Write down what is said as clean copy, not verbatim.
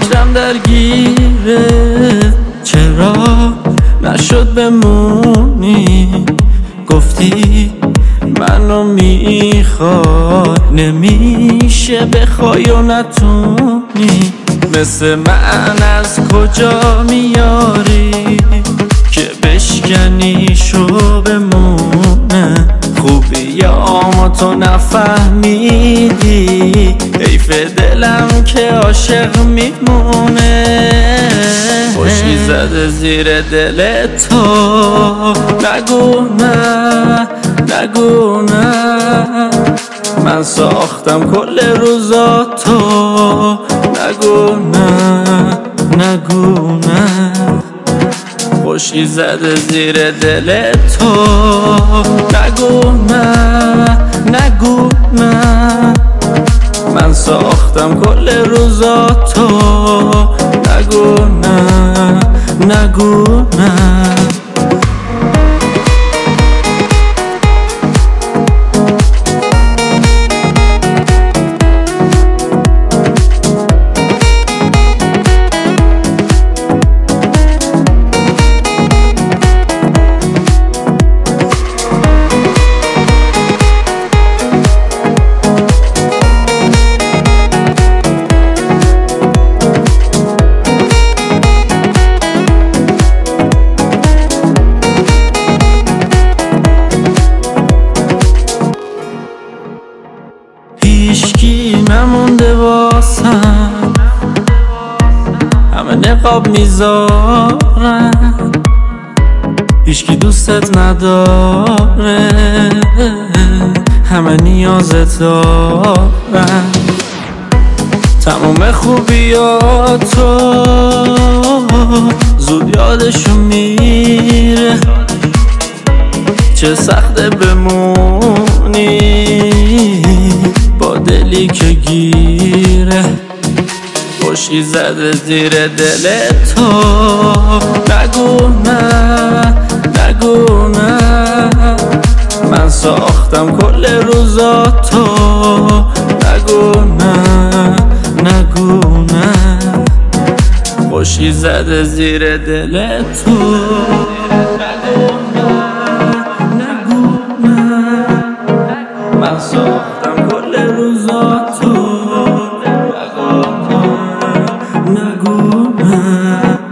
فکرم درگیره، چرا نشد بمونی؟ گفتی منو میخوای، نمیشه بخوای و نتونی. مثل من از کجا میاری که بشکنیشو بمونه؟ خوبی یا ما تو نفهمیدی، حیف دلم که عاشق میمونه. خوشی زده زیر دل تو، نگو نه نگو نه، من ساختم کل روزاتو. نگو نه نگو نه، خوشی زده زیر دل تو. نگو نه نگو نه، من ساختم کل روزاتو. نگو نه نگو نه. هیچکی نمونده واسم، همه نقاب میذارن، هیچکی دوستت نداره، همه نیازت دارن. تموم خوبیاتو زود یادشون میره، چه سخته بمونی با دلی که گیره. خوشی زده زیر دل تو، نگو نه نگو نه، من ساختم کل روزاتو. نگو نه نگو نه، خوشی زده زیر دل تو. نگو نه نگو نه، من ساختم کل روزاتو. نگو نه نگو نه.